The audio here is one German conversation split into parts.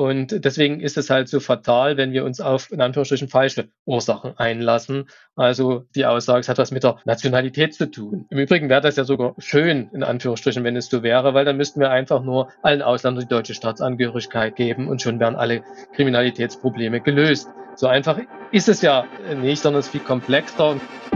Und deswegen ist es halt so fatal, wenn wir uns auf, in Anführungsstrichen, falsche Ursachen einlassen. Also die Aussage, es hat was mit der Nationalität zu tun. Im Übrigen wäre das ja sogar schön, in Anführungsstrichen, wenn es so wäre, weil dann müssten wir einfach nur allen Ausländern die deutsche Staatsangehörigkeit geben und schon wären alle Kriminalitätsprobleme gelöst. So einfach ist es ja nicht, sondern es ist viel komplexer.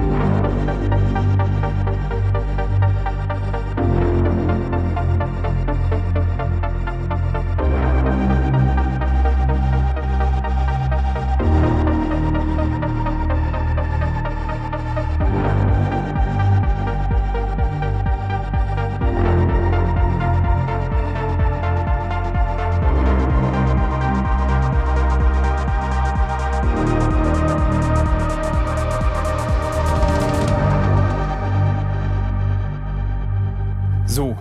So,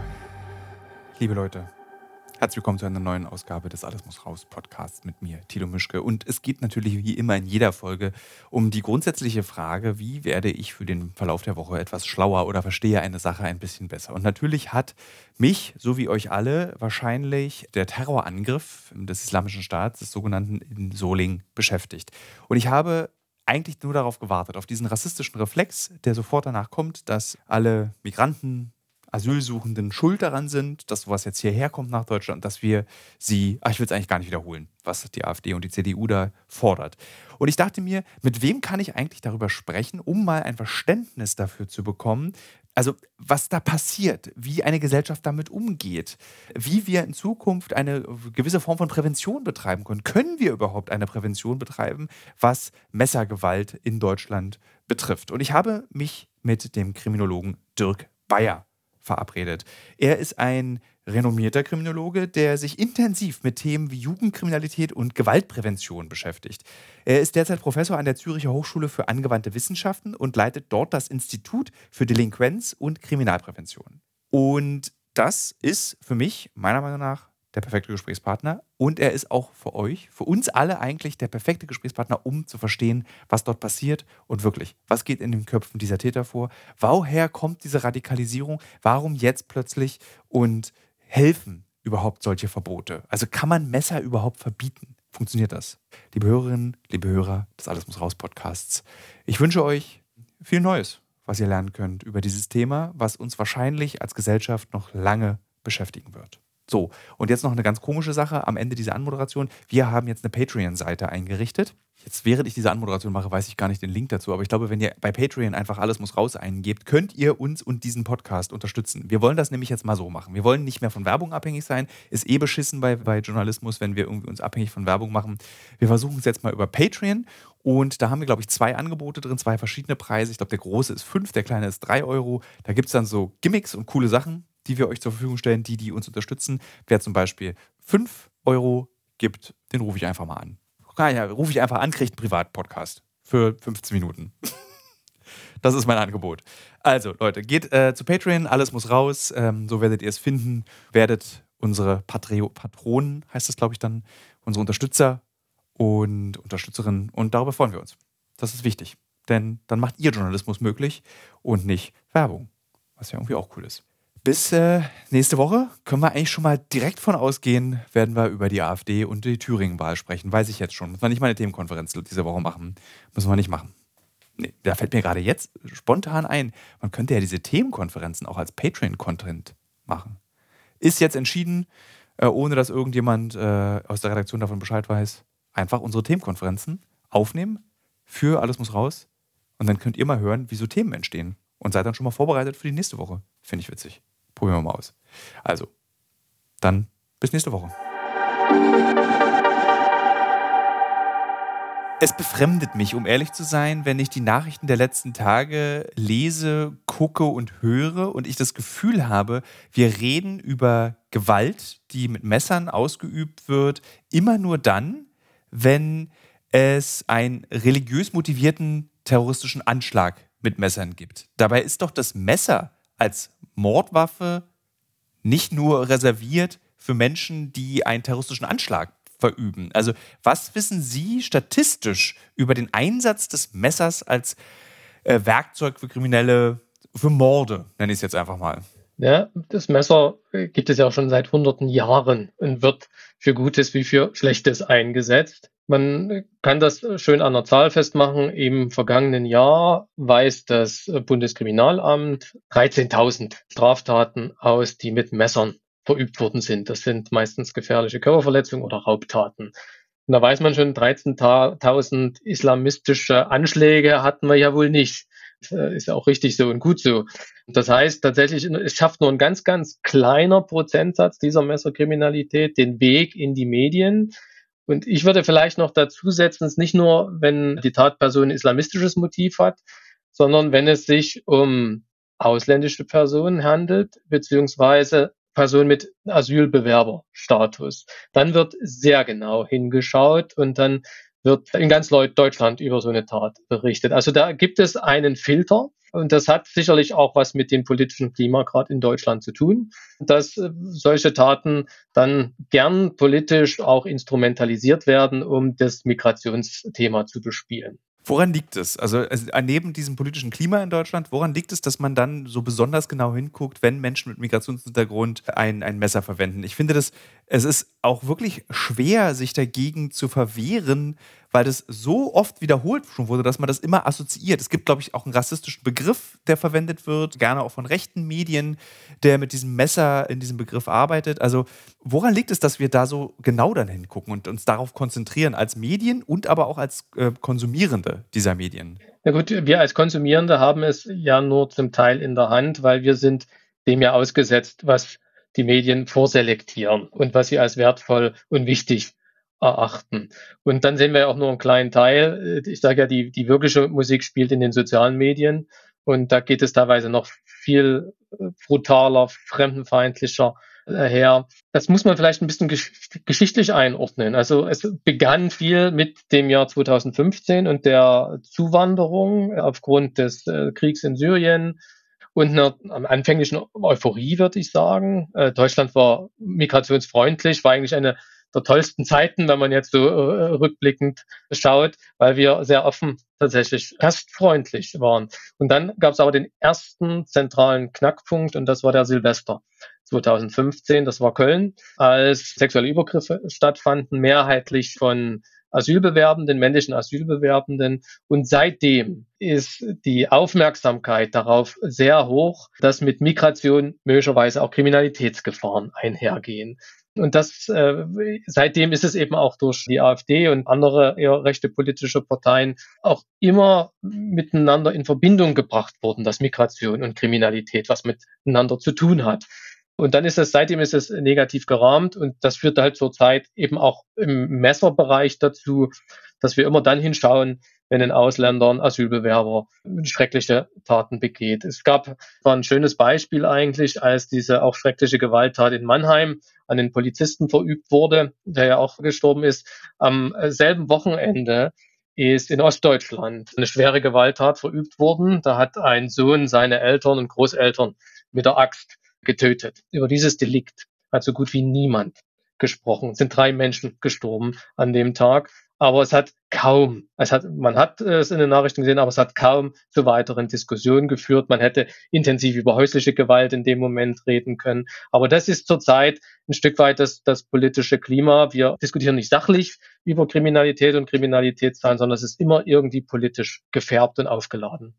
liebe Leute, herzlich willkommen zu einer neuen Ausgabe des Alles muss raus Podcasts mit mir, Thilo Mischke. Und es geht natürlich wie immer in jeder Folge um die grundsätzliche Frage, wie werde ich für den Verlauf der Woche etwas schlauer oder verstehe eine Sache ein bisschen besser. Und natürlich hat mich, so wie euch alle, wahrscheinlich der Terrorangriff des Islamischen Staats, des sogenannten in Solingen, beschäftigt. Und ich habe eigentlich nur darauf gewartet, auf diesen rassistischen Reflex, der sofort danach kommt, dass alle Migranten, Asylsuchenden schuld daran sind, dass sowas jetzt hierher kommt nach Deutschland, dass wir sie, ich will es eigentlich gar nicht wiederholen, was die AfD und die CDU da fordert. Und ich dachte mir, mit wem kann ich eigentlich darüber sprechen, um mal ein Verständnis dafür zu bekommen, also was da passiert, wie eine Gesellschaft damit umgeht, wie wir in Zukunft eine gewisse Form von Prävention betreiben können. Können wir überhaupt eine Prävention betreiben, was Messergewalt in Deutschland betrifft? Und ich habe mich mit dem Kriminologen Dirk Bayer verabredet. Er ist ein renommierter Kriminologe, der sich intensiv mit Themen wie Jugendkriminalität und Gewaltprävention beschäftigt. Er ist derzeit Professor an der Züricher Hochschule für angewandte Wissenschaften und leitet dort das Institut für Delinquenz und Kriminalprävention. Und das ist für mich, meiner Meinung nach, der perfekte Gesprächspartner. Und er ist auch für euch, für uns alle eigentlich der perfekte Gesprächspartner, um zu verstehen, was dort passiert und wirklich, was geht in den Köpfen dieser Täter vor, woher kommt diese Radikalisierung, warum jetzt plötzlich und helfen überhaupt solche Verbote? Also kann man Messer überhaupt verbieten? Funktioniert das? Liebe Hörerinnen, liebe Hörer des Alles muss raus Podcasts, ich wünsche euch viel Neues, was ihr lernen könnt über dieses Thema, was uns wahrscheinlich als Gesellschaft noch lange beschäftigen wird. So, und jetzt noch eine ganz komische Sache am Ende dieser Anmoderation. Wir haben jetzt eine Patreon-Seite eingerichtet. Jetzt, während ich diese Anmoderation mache, weiß ich gar nicht den Link dazu. Aber ich glaube, wenn ihr bei Patreon einfach alles muss raus eingebt, könnt ihr uns und diesen Podcast unterstützen. Wir wollen das nämlich jetzt mal so machen. Wir wollen nicht mehr von Werbung abhängig sein. Ist beschissen bei Journalismus, wenn wir irgendwie uns abhängig von Werbung machen. Wir versuchen es jetzt mal über Patreon. Und da haben wir, glaube ich, 2 Angebote drin, 2 verschiedene Preise. Ich glaube, der große ist 5, der kleine ist 3 Euro. Da gibt es dann so Gimmicks und coole Sachen, die wir euch zur Verfügung stellen, die uns unterstützen. Wer zum Beispiel 5 Euro gibt, den rufe ich einfach mal an. Ja, rufe ich einfach an, kriegt einen Privatpodcast für 15 Minuten. Das ist mein Angebot. Also, Leute, geht zu Patreon, alles muss raus. So werdet ihr es finden. Werdet unsere Patronen, heißt das, glaube ich, dann, unsere Unterstützer und Unterstützerinnen. Und darüber freuen wir uns. Das ist wichtig. Denn dann macht ihr Journalismus möglich und nicht Werbung. Was ja irgendwie auch cool ist. Bis nächste Woche können wir eigentlich schon mal direkt von ausgehen, werden wir über die AfD und die Thüringen-Wahl sprechen. Weiß ich jetzt schon. Müssen wir nicht mal eine Themenkonferenz diese Woche machen. Müssen wir nicht machen. Nee, da fällt mir gerade jetzt spontan ein, man könnte ja diese Themenkonferenzen auch als Patreon-Content machen. Ist jetzt entschieden, ohne dass irgendjemand aus der Redaktion davon Bescheid weiß. Einfach unsere Themenkonferenzen aufnehmen für Alles muss raus. Und dann könnt ihr mal hören, wie so Themen entstehen. Und seid dann schon mal vorbereitet für die nächste Woche. Finde ich witzig. Probieren wir mal aus. Also, dann bis nächste Woche. Es befremdet mich, um ehrlich zu sein, wenn ich die Nachrichten der letzten Tage lese, gucke und höre und ich das Gefühl habe, wir reden über Gewalt, die mit Messern ausgeübt wird, immer nur dann, wenn es einen religiös motivierten terroristischen Anschlag mit Messern gibt. Dabei ist doch das Messer als Mordwaffe nicht nur reserviert für Menschen, die einen terroristischen Anschlag verüben. Also was wissen Sie statistisch über den Einsatz des Messers als Werkzeug für Kriminelle, für Morde, nenne ich es jetzt einfach mal? Ja, das Messer gibt es ja schon seit hunderten Jahren und wird für Gutes wie für Schlechtes eingesetzt. Man kann das schön an 'ner Zahl festmachen. Im vergangenen Jahr weist das Bundeskriminalamt 13.000 Straftaten aus, die mit Messern verübt worden sind. Das sind meistens gefährliche Körperverletzungen oder Raubtaten. Und da weiß man schon, 13.000 islamistische Anschläge hatten wir ja wohl nicht. Ist ja auch richtig so und gut so. Das heißt tatsächlich, es schafft nur ein ganz, ganz kleiner Prozentsatz dieser Messerkriminalität den Weg in die Medien. Und ich würde vielleicht noch dazu setzen, es nicht nur, wenn die Tatperson 'n islamistisches Motiv hat, sondern wenn es sich um ausländische Personen handelt, beziehungsweise Personen mit Asylbewerberstatus. Dann wird sehr genau hingeschaut und dann wird in ganz Deutschland über so eine Tat berichtet. Also da gibt es einen Filter und das hat sicherlich auch was mit dem politischen Klima gerade in Deutschland zu tun, dass solche Taten dann gern politisch auch instrumentalisiert werden, um das Migrationsthema zu bespielen. Woran liegt es? Also neben diesem politischen Klima in Deutschland, woran liegt es, dass man dann so besonders genau hinguckt, wenn Menschen mit Migrationshintergrund ein Messer verwenden? Ich finde, es ist auch wirklich schwer, sich dagegen zu verwehren, weil das so oft wiederholt schon wurde, dass man das immer assoziiert. Es gibt, glaube ich, auch einen rassistischen Begriff, der verwendet wird, gerne auch von rechten Medien, der mit diesem Messer in diesem Begriff arbeitet. Also woran liegt es, dass wir da so genau dann hingucken und uns darauf konzentrieren als Medien und aber auch als Konsumierende dieser Medien? Na gut, wir als Konsumierende haben es ja nur zum Teil in der Hand, weil wir sind dem ja ausgesetzt, was die Medien vorselektieren und was sie als wertvoll und wichtig erachten. Und dann sehen wir ja auch nur einen kleinen Teil. Ich sage ja, die wirkliche Musik spielt in den sozialen Medien und da geht es teilweise noch viel brutaler, fremdenfeindlicher her. Das muss man vielleicht ein bisschen geschichtlich einordnen. Also es begann viel mit dem Jahr 2015 und der Zuwanderung aufgrund des Kriegs in Syrien und einer anfänglichen Euphorie, würde ich sagen. Deutschland war migrationsfreundlich, war eigentlich eine der tollsten Zeiten, wenn man jetzt so rückblickend schaut, weil wir sehr offen, tatsächlich gastfreundlich waren. Und dann gab es aber den ersten zentralen Knackpunkt und das war der Silvester 2015, das war Köln, als sexuelle Übergriffe stattfanden, mehrheitlich von Asylbewerbenden, männlichen Asylbewerbenden. Und seitdem ist die Aufmerksamkeit darauf sehr hoch, dass mit Migration möglicherweise auch Kriminalitätsgefahren einhergehen. Und seitdem ist es eben auch durch die AfD und andere eher rechte politische Parteien auch immer miteinander in Verbindung gebracht worden, dass Migration und Kriminalität was miteinander zu tun hat. Und dann seitdem ist es negativ gerahmt und das führt halt zurzeit eben auch im Messerbereich dazu, dass wir immer dann hinschauen, wenn ein Ausländer, ein Asylbewerber schreckliche Taten begeht. War ein schönes Beispiel eigentlich, als diese auch schreckliche Gewalttat in Mannheim an den Polizisten verübt wurde, der ja auch gestorben ist. Am selben Wochenende ist in Ostdeutschland eine schwere Gewalttat verübt worden. Da hat ein Sohn seine Eltern und Großeltern mit der Axt getötet. Über dieses Delikt hat so gut wie niemand gesprochen. Es sind 3 Menschen gestorben an dem Tag. Aber man hat es in den Nachrichten gesehen, aber es hat kaum zu weiteren Diskussionen geführt. Man hätte intensiv über häusliche Gewalt in dem Moment reden können. Aber das ist zurzeit ein Stück weit das politische Klima. Wir diskutieren nicht sachlich über Kriminalität und Kriminalitätszahlen, sondern es ist immer irgendwie politisch gefärbt und aufgeladen.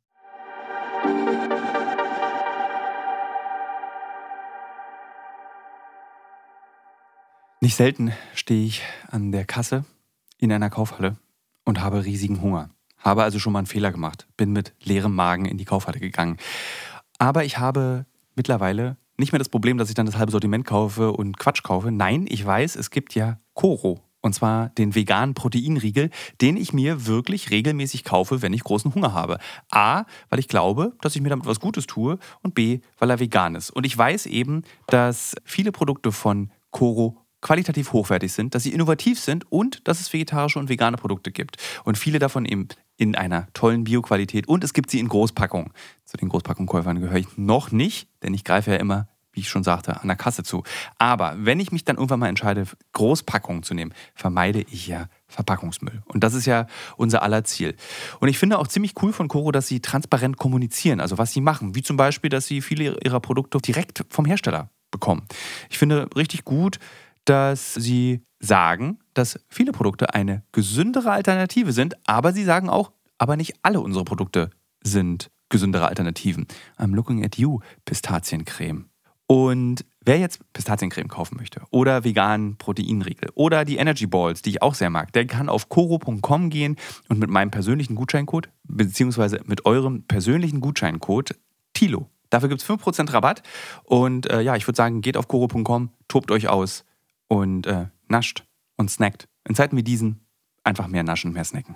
Nicht selten stehe ich an der Kasse in einer Kaufhalle und habe riesigen Hunger. Habe also schon mal einen Fehler gemacht. Bin mit leerem Magen in die Kaufhalle gegangen. Aber ich habe mittlerweile nicht mehr das Problem, dass ich dann das halbe Sortiment kaufe und Quatsch kaufe. Nein, ich weiß, es gibt ja Koro. Und zwar den veganen Proteinriegel, den ich mir wirklich regelmäßig kaufe, wenn ich großen Hunger habe. A, weil ich glaube, dass ich mir damit was Gutes tue. Und B, weil er vegan ist. Und ich weiß eben, dass viele Produkte von Koro qualitativ hochwertig sind, dass sie innovativ sind und dass es vegetarische und vegane Produkte gibt. Und viele davon eben in einer tollen Bioqualität und es gibt sie in Großpackungen. Zu den Großpackungskäufern gehöre ich noch nicht, denn ich greife ja immer, wie ich schon sagte, an der Kasse zu. Aber wenn ich mich dann irgendwann mal entscheide, Großpackungen zu nehmen, vermeide ich ja Verpackungsmüll. Und das ist ja unser aller Ziel. Und ich finde auch ziemlich cool von Coro, dass sie transparent kommunizieren, also was sie machen. Wie zum Beispiel, dass sie viele ihrer Produkte direkt vom Hersteller bekommen. Ich finde richtig gut, dass sie sagen, dass viele Produkte eine gesündere Alternative sind, aber sie sagen auch, aber nicht alle unsere Produkte sind gesündere Alternativen. I'm looking at you, Pistaziencreme. Und wer jetzt Pistaziencreme kaufen möchte oder veganen Proteinriegel oder die Energy Balls, die ich auch sehr mag, der kann auf coro.com gehen und mit meinem persönlichen Gutscheincode, beziehungsweise mit eurem persönlichen Gutscheincode TILO. Dafür gibt es 5% Rabatt. Und ich würde sagen, geht auf coro.com, tobt euch aus und nascht und snackt. In Zeiten wie diesen einfach mehr naschen, mehr snacken.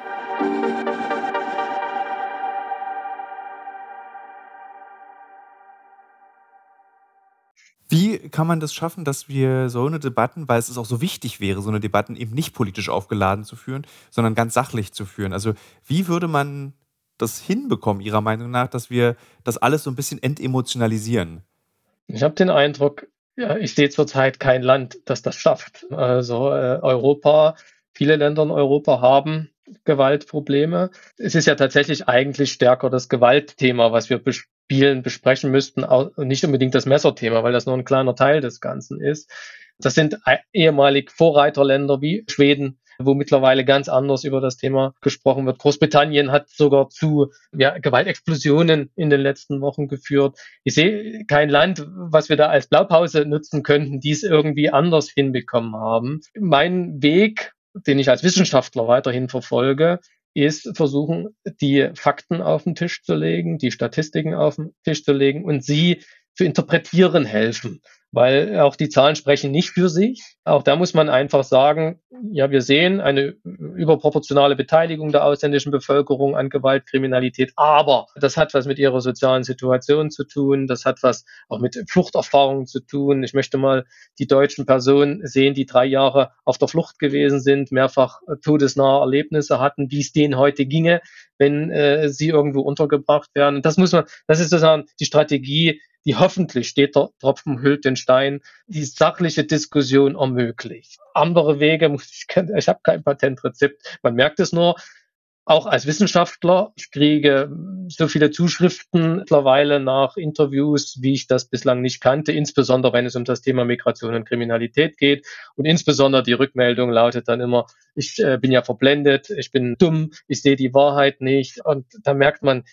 Wie kann man das schaffen, dass wir so eine Debatten, weil es ist auch so wichtig wäre, so eine Debatten eben nicht politisch aufgeladen zu führen, sondern ganz sachlich zu führen? Also wie würde man das hinbekommen, Ihrer Meinung nach, dass wir das alles so ein bisschen entemotionalisieren? Ich habe den Eindruck, ja, ich sehe zurzeit kein Land, das das schafft. Also Europa, viele Länder in Europa haben Gewaltprobleme. Es ist ja tatsächlich eigentlich stärker das Gewaltthema, was wir besprechen müssten, und nicht unbedingt das Messerthema, weil das nur ein kleiner Teil des Ganzen ist. Das sind ehemalig Vorreiterländer wie Schweden, wo mittlerweile ganz anders über das Thema gesprochen wird. Großbritannien hat sogar zu Gewaltexplosionen in den letzten Wochen geführt. Ich sehe kein Land, was wir da als Blaupause nutzen könnten, die es irgendwie anders hinbekommen haben. Mein Weg, den ich als Wissenschaftler weiterhin verfolge, ist versuchen, die Fakten auf den Tisch zu legen, die Statistiken auf den Tisch zu legen und sie zu interpretieren helfen, weil auch die Zahlen sprechen nicht für sich. Auch da muss man einfach sagen, ja, wir sehen eine überproportionale Beteiligung der ausländischen Bevölkerung an Gewaltkriminalität, aber das hat was mit ihrer sozialen Situation zu tun, das hat was auch mit Fluchterfahrungen zu tun. Ich möchte mal die deutschen Personen sehen, die 3 Jahre auf der Flucht gewesen sind, mehrfach todesnahe Erlebnisse hatten, wie es denen heute ginge, wenn sie irgendwo untergebracht werden. Und das ist sozusagen die Strategie, die hoffentlich, steht der Tropfen hüllt den Stein, die sachliche Diskussion ermöglicht. Andere Wege, ich habe kein Patentrezept, man merkt es nur, auch als Wissenschaftler, ich kriege so viele Zuschriften mittlerweile nach Interviews, wie ich das bislang nicht kannte, insbesondere wenn es um das Thema Migration und Kriminalität geht. Und insbesondere die Rückmeldung lautet dann immer, ich bin ja verblendet, ich bin dumm, ich sehe die Wahrheit nicht. Und da merkt man,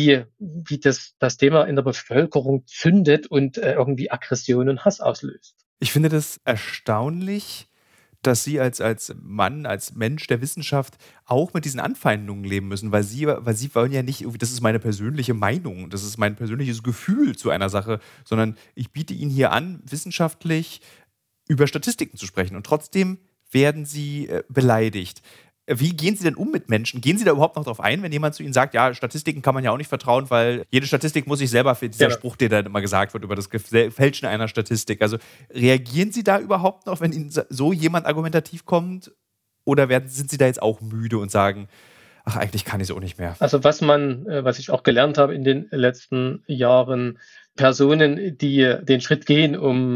wie das Thema in der Bevölkerung zündet und irgendwie Aggression und Hass auslöst. Ich finde das erstaunlich, dass Sie als Mann, als Mensch der Wissenschaft auch mit diesen Anfeindungen leben müssen, weil Sie wollen ja nicht irgendwie, das ist meine persönliche Meinung, das ist mein persönliches Gefühl zu einer Sache, sondern ich biete Ihnen hier an, wissenschaftlich über Statistiken zu sprechen und trotzdem werden Sie beleidigt. Wie gehen Sie denn um mit Menschen? Gehen Sie da überhaupt noch drauf ein, wenn jemand zu Ihnen sagt, ja, Statistiken kann man ja auch nicht vertrauen, weil jede Statistik muss sich selber für dieser Spruch, der dann immer gesagt wird über das Fälschen einer Statistik. Also reagieren Sie da überhaupt noch, wenn Ihnen so jemand argumentativ kommt? Oder sind Sie da jetzt auch müde und sagen, ach, eigentlich kann ich es auch nicht mehr? Also was ich auch gelernt habe in den letzten Jahren, Personen, die den Schritt gehen,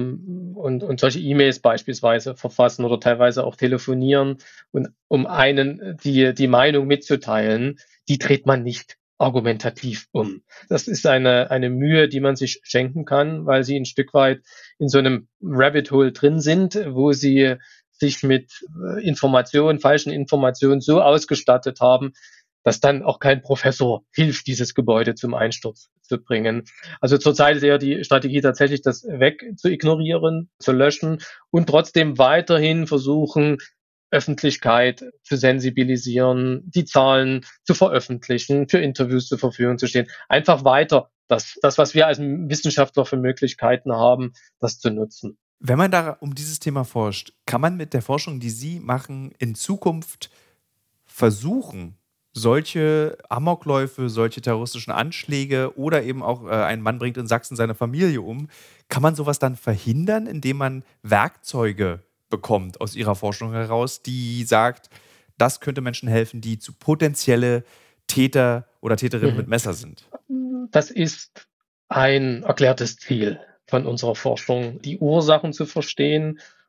und solche E-Mails beispielsweise verfassen oder teilweise auch telefonieren und um einen die Meinung mitzuteilen, die dreht man nicht argumentativ um. Das ist eine Mühe, die man sich schenken kann, weil sie ein Stück weit in so einem Rabbit Hole drin sind, wo sie sich mit falschen Informationen so ausgestattet haben, dass dann auch kein Professor hilft, dieses Gebäude zum Einsturz zu bringen. Also zurzeit ist eher die Strategie tatsächlich, das weg zu ignorieren, zu löschen und trotzdem weiterhin versuchen, Öffentlichkeit zu sensibilisieren, die Zahlen zu veröffentlichen, für Interviews zur Verfügung zu stehen. Einfach weiter was wir als Wissenschaftler für Möglichkeiten haben, das zu nutzen. Wenn man da um dieses Thema forscht, kann man mit der Forschung, die Sie machen, in Zukunft versuchen, solche Amokläufe, solche terroristischen Anschläge oder eben auch ein Mann bringt in Sachsen seine Familie um, kann man sowas dann verhindern, indem man Werkzeuge bekommt aus ihrer Forschung heraus, die sagt, das könnte Menschen helfen, die zu potenzielle Täter oder Täterinnen mit Messer sind? Das ist ein erklärtes Ziel von unserer Forschung, die Ursachen zu verstehen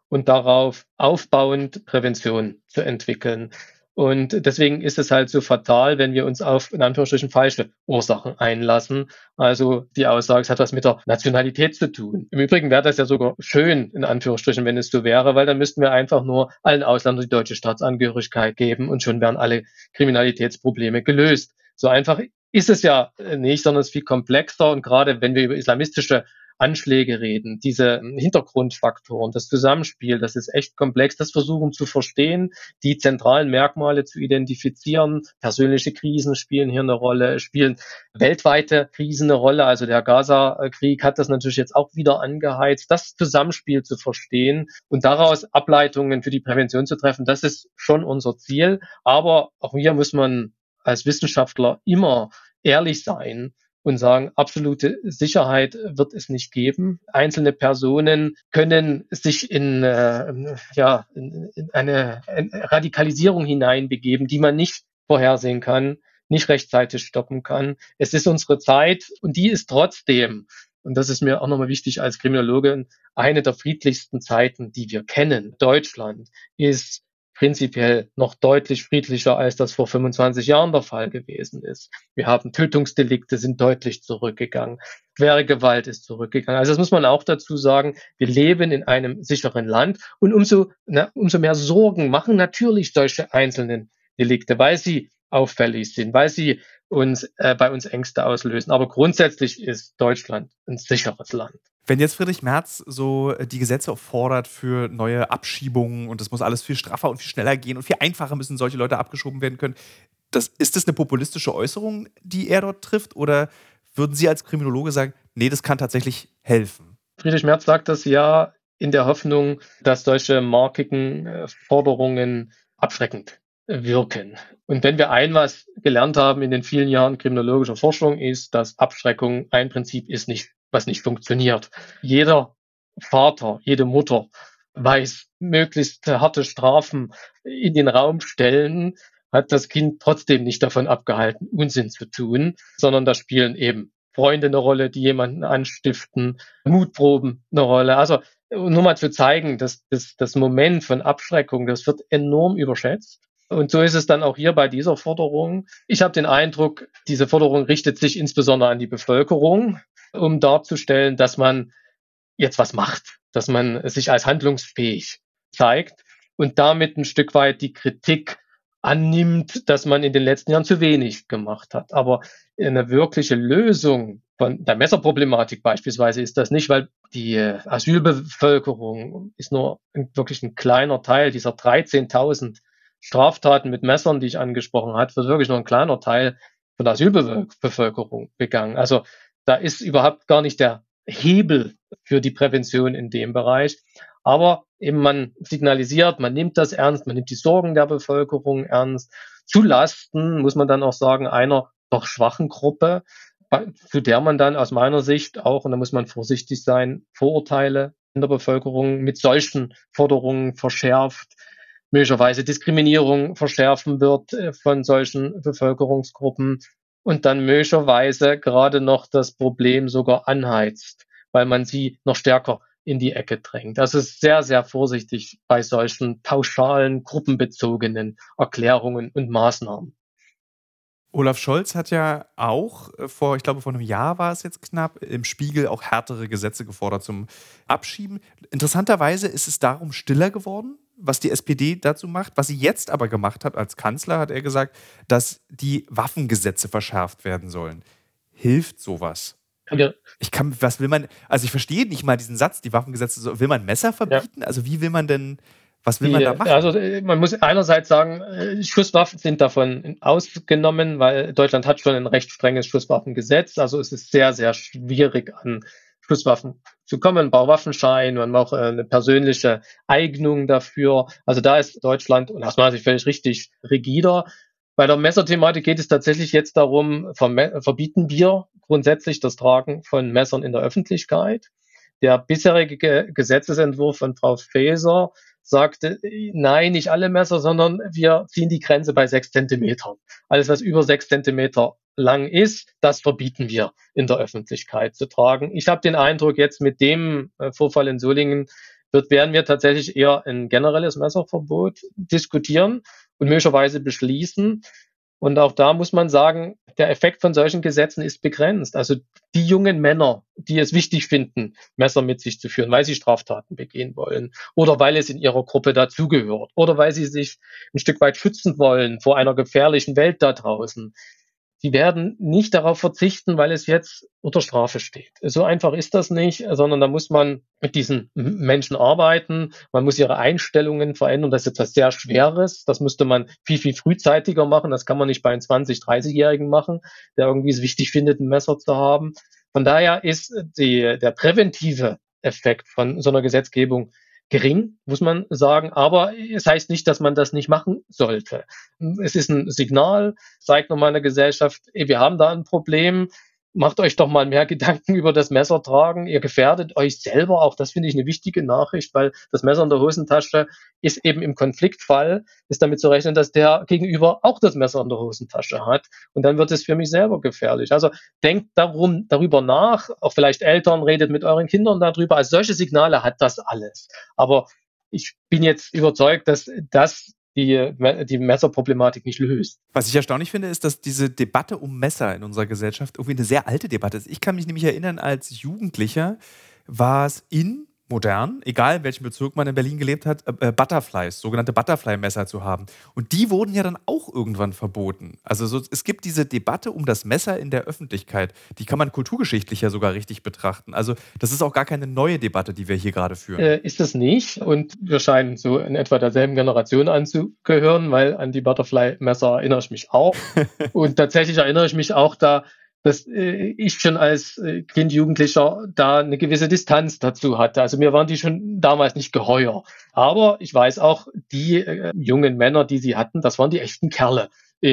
und darauf aufbauend Prävention zu entwickeln. Und deswegen ist es halt so fatal, wenn wir uns auf, in Anführungsstrichen, falsche Ursachen einlassen. Also die Aussage, es hat was mit der Nationalität zu tun. Im Übrigen wäre das ja sogar schön, in Anführungsstrichen, wenn es so wäre, weil dann müssten wir einfach nur allen Ausländern die deutsche Staatsangehörigkeit geben und schon wären alle Kriminalitätsprobleme gelöst. So einfach ist es ja nicht, sondern es ist viel komplexer. Und gerade wenn wir über islamistische Anschläge reden, diese Hintergrundfaktoren, das Zusammenspiel, das ist echt komplex. Das versuchen zu verstehen, die zentralen Merkmale zu identifizieren. Persönliche Krisen spielen hier eine Rolle, spielen weltweite Krisen eine Rolle. Also der Gaza-Krieg hat das natürlich jetzt auch wieder angeheizt. Das Zusammenspiel zu verstehen und daraus Ableitungen für die Prävention zu treffen, das ist schon unser Ziel. Aber auch hier muss man als Wissenschaftler immer ehrlich sein und sagen, absolute Sicherheit wird es nicht geben. Einzelne Personen können sich in eine Radikalisierung hineinbegeben, die man nicht vorhersehen kann, nicht rechtzeitig stoppen kann. Es ist unsere Zeit und die ist trotzdem, und das ist mir auch nochmal wichtig als Kriminologe, eine der friedlichsten Zeiten, die wir kennen. Deutschland ist prinzipiell noch deutlich friedlicher, als das vor 25 Jahren der Fall gewesen ist. Wir haben Tötungsdelikte sind deutlich zurückgegangen. Schwere Gewalt ist zurückgegangen. Also das muss man auch dazu sagen. Wir leben in einem sicheren Land und umso mehr Sorgen machen natürlich solche einzelnen Delikte, weil sie auffällig sind, weil sie bei uns Ängste auslösen. Aber grundsätzlich ist Deutschland ein sicheres Land. Wenn jetzt Friedrich Merz so die Gesetze fordert für neue Abschiebungen und das muss alles viel straffer und viel schneller gehen und viel einfacher müssen solche Leute abgeschoben werden können, ist das eine populistische Äußerung, die er dort trifft? Oder würden Sie als Kriminologe sagen, nee, das kann tatsächlich helfen? Friedrich Merz sagt das ja in der Hoffnung, dass solche markigen Forderungen abschreckend wirken. Und wenn wir was gelernt haben in den vielen Jahren kriminologischer Forschung, ist, dass Abschreckung ein Prinzip ist, was nicht funktioniert. Jeder Vater, jede Mutter weiß, möglichst harte Strafen in den Raum stellen, hat das Kind trotzdem nicht davon abgehalten, Unsinn zu tun, sondern da spielen eben Freunde eine Rolle, die jemanden anstiften, Mutproben eine Rolle. Also nur mal zu zeigen, dass das Moment von Abschreckung, das wird enorm überschätzt. Und so ist es dann auch hier bei dieser Forderung. Ich habe den Eindruck, diese Forderung richtet sich insbesondere an die Bevölkerung, um darzustellen, dass man jetzt was macht, dass man sich als handlungsfähig zeigt und damit ein Stück weit die Kritik annimmt, dass man in den letzten Jahren zu wenig gemacht hat. Aber eine wirkliche Lösung von der Messerproblematik beispielsweise ist das nicht, weil die Asylbevölkerung ist nur wirklich ein kleiner Teil dieser 13.000 Straftaten mit Messern, die ich angesprochen habe, wird wirklich nur ein kleiner Teil von der Asylbevölkerung begangen. Also da ist überhaupt gar nicht der Hebel für die Prävention in dem Bereich. Aber eben man signalisiert, man nimmt das ernst, man nimmt die Sorgen der Bevölkerung ernst, zu Lasten, muss man dann auch sagen, einer doch schwachen Gruppe, zu der man dann aus meiner Sicht auch, und da muss man vorsichtig sein, Vorurteile in der Bevölkerung mit solchen Forderungen verschärft, möglicherweise Diskriminierung verschärfen wird von solchen Bevölkerungsgruppen und dann möglicherweise gerade noch das Problem sogar anheizt, weil man sie noch stärker in die Ecke drängt. Das ist sehr, sehr vorsichtig bei solchen pauschalen, gruppenbezogenen Erklärungen und Maßnahmen. Olaf Scholz hat ja auch vor einem Jahr war es jetzt knapp, im Spiegel auch härtere Gesetze gefordert zum Abschieben. Interessanterweise ist es darum stiller geworden, was die SPD dazu macht. Was sie jetzt aber gemacht hat als Kanzler, hat er gesagt, dass die Waffengesetze verschärft werden sollen. Hilft sowas? Ja. Ich verstehe nicht mal diesen Satz, die Waffengesetze, will man Messer verbieten? Ja. Also wie will man denn, was will man da machen? Also man muss einerseits sagen, Schusswaffen sind davon ausgenommen, weil Deutschland hat schon ein recht strenges Schusswaffengesetz. Also es ist sehr, sehr schwierig, an Schusswaffen zu kommen, Bauwaffenschein, man braucht eine persönliche Eignung dafür. Also da ist Deutschland, und aus meiner Sicht völlig richtig, rigider. Bei der Messerthematik geht es tatsächlich jetzt darum, verbieten wir grundsätzlich das Tragen von Messern in der Öffentlichkeit. Der bisherige Gesetzesentwurf von Frau Faeser sagte, nein, nicht alle Messer, sondern wir ziehen die Grenze bei 6 Zentimetern. Alles, was über 6 Zentimeter lang ist, das verbieten wir in der Öffentlichkeit zu tragen. Ich habe den Eindruck, jetzt mit dem Vorfall in Solingen Dort werden wir tatsächlich eher ein generelles Messerverbot diskutieren und möglicherweise beschließen. Und auch da muss man sagen, der Effekt von solchen Gesetzen ist begrenzt. Also die jungen Männer, die es wichtig finden, Messer mit sich zu führen, weil sie Straftaten begehen wollen oder weil es in ihrer Gruppe dazugehört oder weil sie sich ein Stück weit schützen wollen vor einer gefährlichen Welt da draußen, die werden nicht darauf verzichten, weil es jetzt unter Strafe steht. So einfach ist das nicht, sondern da muss man mit diesen Menschen arbeiten. Man muss ihre Einstellungen verändern. Das ist etwas sehr Schweres. Das müsste man viel, viel frühzeitiger machen. Das kann man nicht bei einem 20-, 30-Jährigen machen, der irgendwie es wichtig findet, ein Messer zu haben. Von daher ist der präventive Effekt von so einer Gesetzgebung gering, muss man sagen. Aber es heißt nicht, dass man das nicht machen sollte. Es ist ein Signal, zeigt nochmal einer Gesellschaft, ey, wir haben da ein Problem, macht euch doch mal mehr Gedanken über das Messertragen, ihr gefährdet euch selber, auch das finde ich eine wichtige Nachricht, weil das Messer in der Hosentasche ist eben im Konfliktfall, ist damit zu rechnen, dass der Gegenüber auch das Messer in der Hosentasche hat und dann wird es für mich selber gefährlich. Also denkt darüber nach, auch vielleicht Eltern, redet mit euren Kindern darüber, also solche Signale hat das alles. Aber ich bin jetzt überzeugt, dass das die Messerproblematik nicht löst. Was ich erstaunlich finde, ist, dass diese Debatte um Messer in unserer Gesellschaft irgendwie eine sehr alte Debatte ist. Ich kann mich nämlich erinnern, als Jugendlicher war es modern, egal in welchem Bezirk man in Berlin gelebt hat, Butterflies, sogenannte Butterfly-Messer zu haben. Und die wurden ja dann auch irgendwann verboten. Also es gibt diese Debatte um das Messer in der Öffentlichkeit. Die kann man kulturgeschichtlich ja sogar richtig betrachten. Also das ist auch gar keine neue Debatte, die wir hier gerade führen. Ist es nicht. Und wir scheinen so in etwa derselben Generation anzugehören, weil an die Butterfly-Messer erinnere ich mich auch. Und tatsächlich erinnere ich mich auch dass ich schon als Kind, Jugendlicher da eine gewisse Distanz dazu hatte. Also mir waren die schon damals nicht geheuer. Aber ich weiß auch, die jungen Männer, die sie hatten, das waren die echten Kerle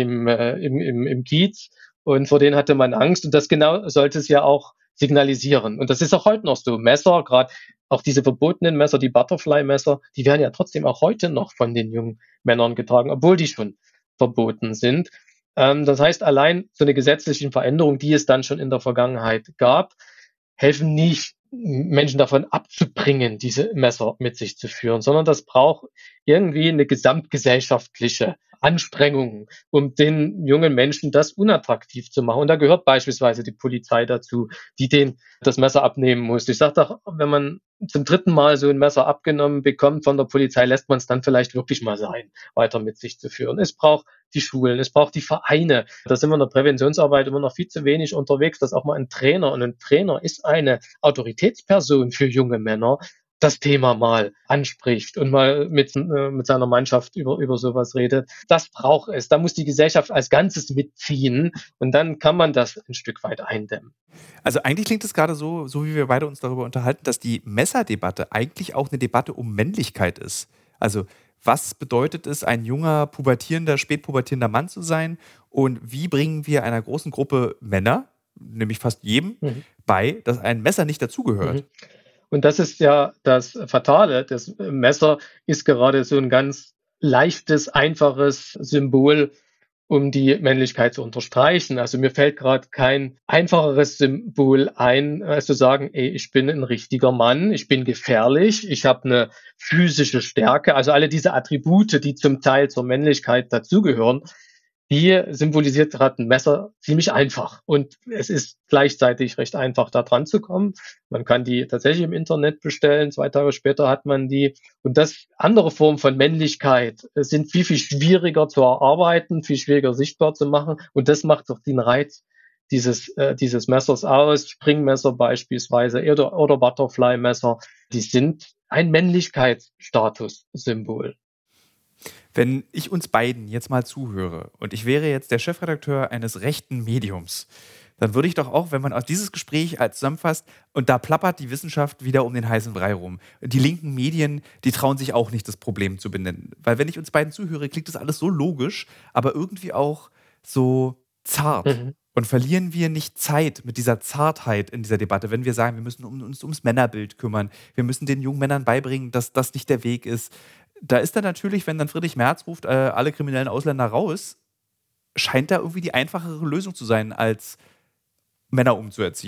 im Kiez. Und vor denen hatte man Angst. Und das genau sollte es ja auch signalisieren. Und das ist auch heute noch so. Messer, gerade auch diese verbotenen Messer, die Butterfly-Messer, die werden ja trotzdem auch heute noch von den jungen Männern getragen, obwohl die schon verboten sind. Das heißt, allein so eine gesetzliche Veränderung, die es dann schon in der Vergangenheit gab, helfen nicht, Menschen davon abzubringen, diese Messer mit sich zu führen, sondern das braucht irgendwie eine gesamtgesellschaftliche Anstrengung, um den jungen Menschen das unattraktiv zu machen. Und da gehört beispielsweise die Polizei dazu, die denen das Messer abnehmen muss. Ich sage doch, wenn man zum 3. Mal so ein Messer abgenommen bekommt von der Polizei, lässt man es dann vielleicht wirklich mal sein, weiter mit sich zu führen. Es braucht die Schulen, es braucht die Vereine. Da sind wir in der Präventionsarbeit immer noch viel zu wenig unterwegs, dass auch mal ein Trainer, und ein Trainer ist eine Autoritätsperson für junge Männer, das Thema mal anspricht und mal mit seiner Mannschaft über sowas redet. Das braucht es. Da muss die Gesellschaft als Ganzes mitziehen und dann kann man das ein Stück weit eindämmen. Also eigentlich klingt es gerade so wie wir beide uns darüber unterhalten, dass die Messerdebatte eigentlich auch eine Debatte um Männlichkeit ist. Also was bedeutet es, ein junger, spätpubertierender Mann zu sein? Und wie bringen wir einer großen Gruppe Männer, nämlich fast jedem, bei, dass ein Messer nicht dazugehört? Und das ist ja das Fatale. Das Messer ist gerade so ein ganz leichtes, einfaches Symbol, um die Männlichkeit zu unterstreichen. Also mir fällt gerade kein einfacheres Symbol ein, als zu sagen, ey, ich bin ein richtiger Mann, ich bin gefährlich, ich habe eine physische Stärke. Also alle diese Attribute, die zum Teil zur Männlichkeit dazugehören, die symbolisiert gerade ein Messer ziemlich einfach. Und es ist gleichzeitig recht einfach, da dran zu kommen. Man kann die tatsächlich im Internet bestellen. 2 Tage später hat man die. Und das andere Formen von Männlichkeit sind viel, viel schwieriger zu erarbeiten, viel schwieriger sichtbar zu machen. Und das macht doch den Reiz dieses Messers aus. Springmesser beispielsweise oder Butterfly-Messer. Die sind ein Männlichkeitsstatussymbol. Wenn ich uns beiden jetzt mal zuhöre und ich wäre jetzt der Chefredakteur eines rechten Mediums, dann würde ich doch auch, wenn man aus dieses Gespräch als zusammenfasst, und da plappert die Wissenschaft wieder um den heißen Brei rum. Die linken Medien, die trauen sich auch nicht, das Problem zu benennen. Weil wenn ich uns beiden zuhöre, klingt das alles so logisch, aber irgendwie auch so zart. Und verlieren wir nicht Zeit mit dieser Zartheit in dieser Debatte, wenn wir sagen, wir müssen uns ums Männerbild kümmern, wir müssen den jungen Männern beibringen, dass das nicht der Weg ist. Da ist dann natürlich, wenn dann Friedrich Merz ruft, alle kriminellen Ausländer raus, scheint da irgendwie die einfachere Lösung zu sein, als Männer umzuerziehen.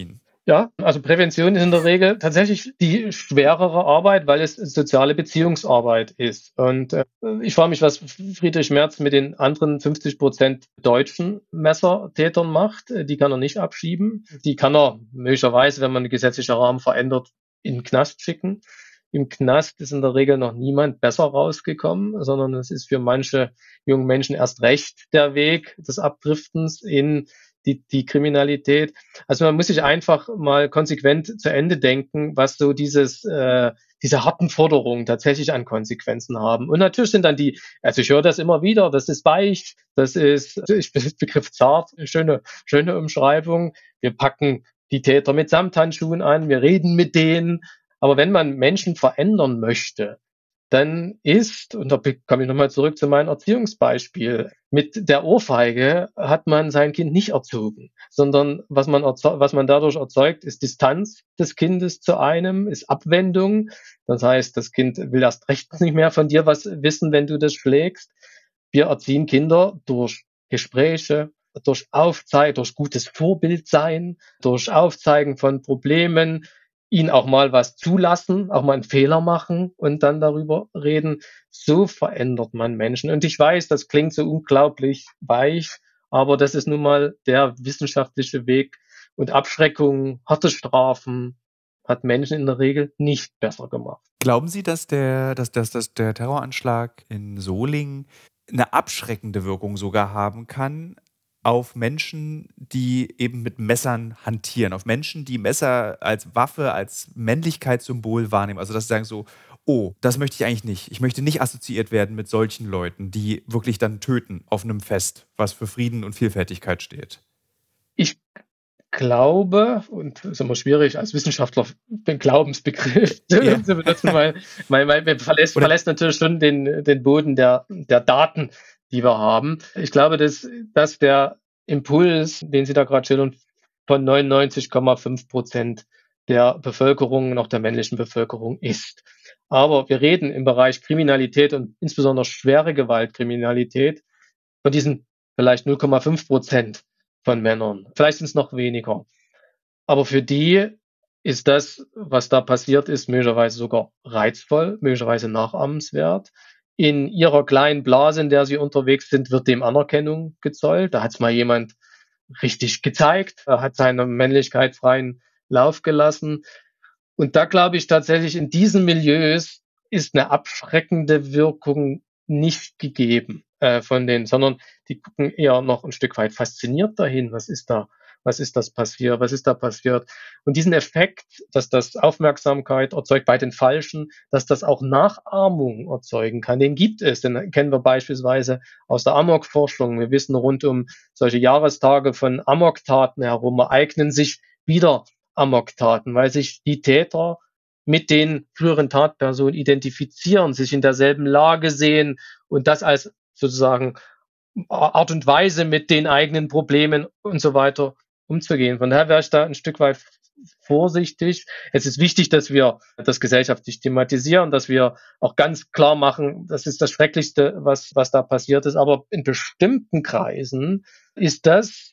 Ja, also Prävention ist in der Regel tatsächlich die schwerere Arbeit, weil es soziale Beziehungsarbeit ist. Und ich frage mich, was Friedrich Merz mit den anderen 50% deutschen Messertätern macht. Die kann er nicht abschieben. Die kann er möglicherweise, wenn man den gesetzlichen Rahmen verändert, in den Knast schicken. Im Knast ist in der Regel noch niemand besser rausgekommen, sondern es ist für manche jungen Menschen erst recht der Weg des Abdriftens in die Kriminalität. Also man muss sich einfach mal konsequent zu Ende denken, was so diese harten Forderungen tatsächlich an Konsequenzen haben. Und natürlich sind dann also ich höre das immer wieder, das ist weich, das ist, ich Begriff zart, schöne Umschreibung. Wir packen die Täter mit Samthandschuhen an, wir reden mit denen. Aber wenn man Menschen verändern möchte, dann und da komme ich nochmal zurück zu meinem Erziehungsbeispiel, mit der Ohrfeige hat man sein Kind nicht erzogen, sondern was man dadurch erzeugt, ist Distanz des Kindes zu einem, ist Abwendung. Das heißt, das Kind will erst recht nicht mehr von dir was wissen, wenn du das schlägst. Wir erziehen Kinder durch Gespräche, durch Aufzeigen, durch gutes Vorbildsein, durch Aufzeigen von Problemen, ihnen auch mal was zulassen, auch mal einen Fehler machen und dann darüber reden. So verändert man Menschen. Und ich weiß, das klingt so unglaublich weich, aber das ist nun mal der wissenschaftliche Weg. Und Abschreckung, harte Strafen hat Menschen in der Regel nicht besser gemacht. Glauben Sie, dass der Terroranschlag in Solingen eine abschreckende Wirkung sogar haben kann auf Menschen, die eben mit Messern hantieren, auf Menschen, die Messer als Waffe, als Männlichkeitssymbol wahrnehmen? Also, dass sie sagen so: „Oh, das möchte ich eigentlich nicht. Ich möchte nicht assoziiert werden mit solchen Leuten, die wirklich dann töten auf einem Fest, was für Frieden und Vielfältigkeit steht.“ Ich glaube, und ist immer schwierig als Wissenschaftler den Glaubensbegriff Ja. zu benutzen, weil man Oder verlässt natürlich schon den Boden der Daten, die wir haben. Ich glaube, dass der Impuls, den Sie da gerade schildern, von 99,5% der Bevölkerung, noch der männlichen Bevölkerung ist. Aber wir reden im Bereich Kriminalität und insbesondere schwere Gewaltkriminalität von diesen vielleicht 0,5% von Männern. Vielleicht sind es noch weniger. Aber für die ist das, was da passiert ist, möglicherweise sogar reizvoll, möglicherweise nachahmenswert. In ihrer kleinen Blase, in der sie unterwegs sind, wird dem Anerkennung gezollt. Da hat es mal jemand richtig gezeigt, er hat seiner Männlichkeit freien Lauf gelassen. Und da glaube ich tatsächlich, in diesen Milieus ist eine abschreckende Wirkung nicht gegeben von denen, sondern die gucken eher noch ein Stück weit fasziniert dahin. Was ist da passiert? Und diesen Effekt, dass das Aufmerksamkeit erzeugt bei den Falschen, dass das auch Nachahmung erzeugen kann, den gibt es. Den kennen wir beispielsweise aus der Amok-Forschung. Wir wissen, rund um solche Jahrestage von Amok-Taten herum ereignen sich wieder Amok-Taten, weil sich die Täter mit den früheren Tatpersonen identifizieren, sich in derselben Lage sehen und das als sozusagen Art und Weise, mit den eigenen Problemen und so weiter umzugehen. Von daher wäre ich da ein Stück weit vorsichtig. Es ist wichtig, dass wir das gesellschaftlich thematisieren, dass wir auch ganz klar machen, das ist das Schrecklichste, was da passiert ist. Aber in bestimmten Kreisen ist das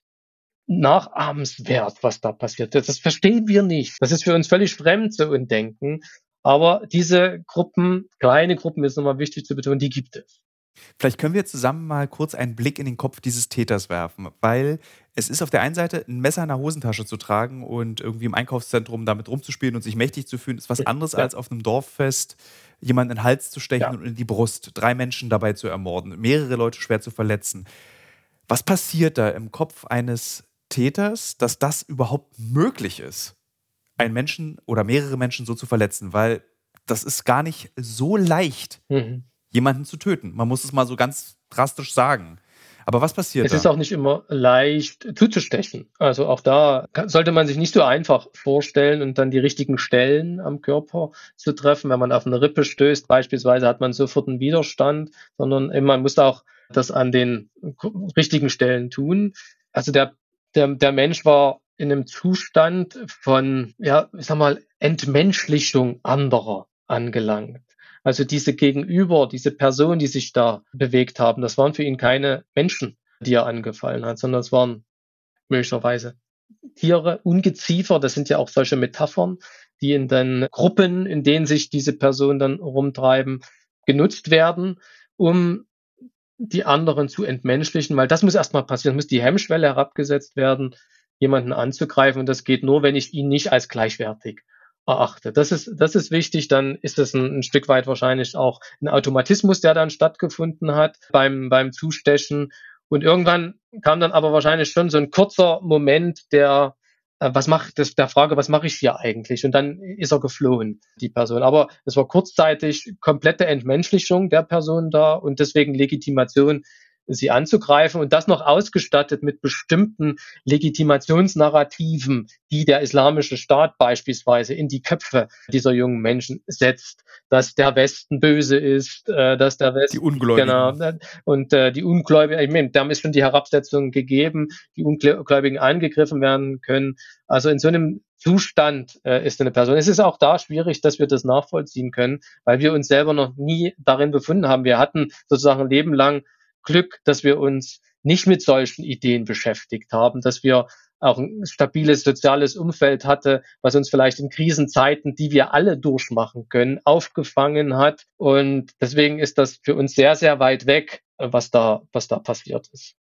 nachahmenswert, was da passiert. Das verstehen wir nicht. Das ist für uns völlig fremd, so ein Denken. Aber diese Gruppen, kleine Gruppen, ist nochmal wichtig zu betonen, die gibt es. Vielleicht können wir zusammen mal kurz einen Blick in den Kopf dieses Täters werfen, weil es ist auf der einen Seite ein Messer in der Hosentasche zu tragen und irgendwie im Einkaufszentrum damit rumzuspielen und sich mächtig zu fühlen, ist was anderes Ja, als auf einem Dorffest jemanden in den Hals zu stechen ja. und in die Brust, 3 Menschen dabei zu ermorden, mehrere Leute schwer zu verletzen. Was passiert da im Kopf eines Täters, dass das überhaupt möglich ist, einen Menschen oder mehrere Menschen so zu verletzen? Weil das ist gar nicht so leicht, Mhm. jemanden zu töten. Man muss es mal so ganz drastisch sagen. Aber was passiert Es ist da? auch nicht immer leicht zuzustechen. Also auch da sollte man sich nicht so einfach vorstellen und dann die richtigen Stellen am Körper zu treffen. Wenn man auf eine Rippe stößt, beispielsweise, hat man sofort einen Widerstand, sondern man muss auch das an den richtigen Stellen tun. Also der Mensch war in einem Zustand von, ja, ich sag mal, Entmenschlichung anderer angelangt. Also diese Person, die sich da bewegt haben, das waren für ihn keine Menschen, die er angefallen hat, sondern es waren möglicherweise Tiere, Ungeziefer, das sind ja auch solche Metaphern, die in den Gruppen, in denen sich diese Personen dann rumtreiben, genutzt werden, um die anderen zu entmenschlichen, weil das muss erstmal passieren, muss die Hemmschwelle herabgesetzt werden, jemanden anzugreifen, und das geht nur, wenn ich ihn nicht als gleichwertig erachte. Das ist wichtig, dann ist es ein Stück weit wahrscheinlich auch ein Automatismus, der dann stattgefunden hat beim Zustechen. Und irgendwann kam dann aber wahrscheinlich schon so ein kurzer Moment der Frage, was mache ich hier eigentlich? Und dann ist er geflohen, die Person. Aber es war kurzzeitig komplette Entmenschlichung der Person da und deswegen Legitimation, sie anzugreifen, und das noch ausgestattet mit bestimmten Legitimationsnarrativen, die der Islamische Staat beispielsweise in die Köpfe dieser jungen Menschen setzt, dass der Westen böse ist, dass der Die Westen, genau, Ungläubigen. und die Ungläubigen, ich meine, da ist schon die Herabsetzung gegeben, die Ungläubigen angegriffen werden können. Also in so einem Zustand ist eine Person. Es ist auch da schwierig, dass wir das nachvollziehen können, weil wir uns selber noch nie darin befunden haben. Wir hatten sozusagen ein Leben lang Glück, dass wir uns nicht mit solchen Ideen beschäftigt haben, dass wir auch ein stabiles soziales Umfeld hatte, was uns vielleicht in Krisenzeiten, die wir alle durchmachen können, aufgefangen hat. Und deswegen ist das für uns sehr, sehr weit weg, was da passiert ist.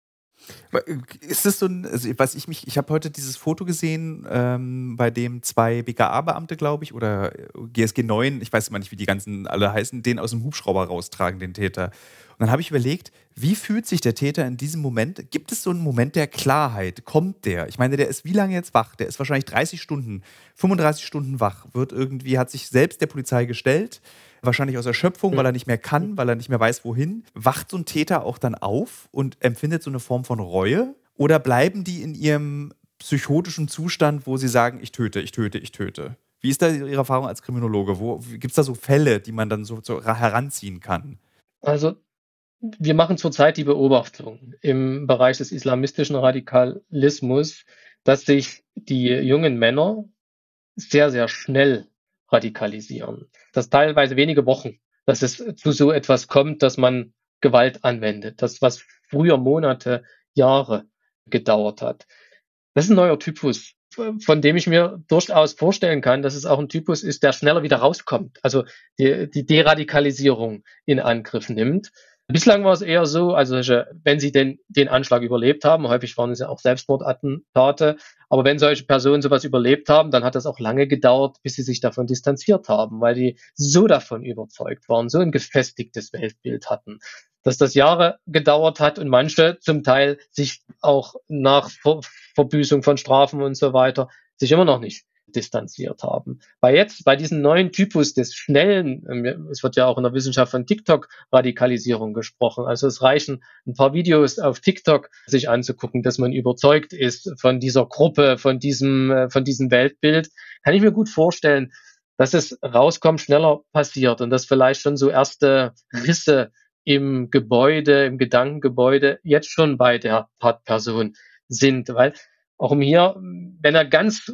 Ist das so ein, also ich habe heute dieses Foto gesehen, bei dem 2 BKA-Beamte, glaube ich, oder GSG 9, ich weiß immer nicht, wie die ganzen alle heißen, den aus dem Hubschrauber raustragen, den Täter. Und dann habe ich überlegt, wie fühlt sich der Täter in diesem Moment? Gibt es so einen Moment der Klarheit? Kommt der? Ich meine, der ist wie lange jetzt wach? Der ist wahrscheinlich 30 Stunden, 35 Stunden wach, hat sich selbst der Polizei gestellt, wahrscheinlich aus Erschöpfung, weil er nicht mehr kann, weil er nicht mehr weiß, wohin. Wacht so ein Täter auch dann auf und empfindet so eine Form von Reue? Oder bleiben die in ihrem psychotischen Zustand, wo sie sagen, ich töte, ich töte, ich töte? Wie ist da Ihre Erfahrung als Kriminologe? Gibt es da so Fälle, die man dann so heranziehen kann? Also wir machen zurzeit die Beobachtung im Bereich des islamistischen Radikalismus, dass sich die jungen Männer sehr, sehr schnell radikalisieren. Das teilweise wenige Wochen, dass es zu so etwas kommt, dass man Gewalt anwendet. Das, was früher Monate, Jahre gedauert hat. Das ist ein neuer Typus, von dem ich mir durchaus vorstellen kann, dass es auch ein Typus ist, der schneller wieder rauskommt. Also die Deradikalisierung in Angriff nimmt. Bislang war es eher so, also wenn sie den Anschlag überlebt haben, häufig waren es ja auch Selbstmordattentate, aber wenn solche Personen sowas überlebt haben, dann hat das auch lange gedauert, bis sie sich davon distanziert haben, weil die so davon überzeugt waren, so ein gefestigtes Weltbild hatten, dass das Jahre gedauert hat und manche zum Teil sich auch nach Verbüßung von Strafen und so weiter sich immer noch nicht distanziert haben. Bei diesem neuen Typus des schnellen, es wird ja auch in der Wissenschaft von TikTok-Radikalisierung gesprochen. Also es reichen ein paar Videos auf TikTok sich anzugucken, dass man überzeugt ist von dieser Gruppe, von diesem Weltbild. Kann ich mir gut vorstellen, dass es rauskommt, schneller passiert und dass vielleicht schon so erste Risse im Gedankengebäude jetzt schon bei der Tatperson sind, weil auch hier, wenn er ganz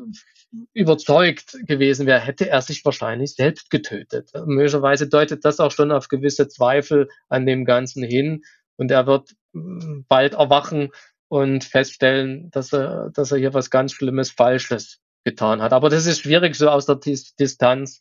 überzeugt gewesen wäre, hätte er sich wahrscheinlich selbst getötet. Möglicherweise deutet das auch schon auf gewisse Zweifel an dem Ganzen hin und er wird bald erwachen und feststellen, dass er hier was ganz Schlimmes, Falsches getan hat. Aber das ist schwierig, so aus der Distanz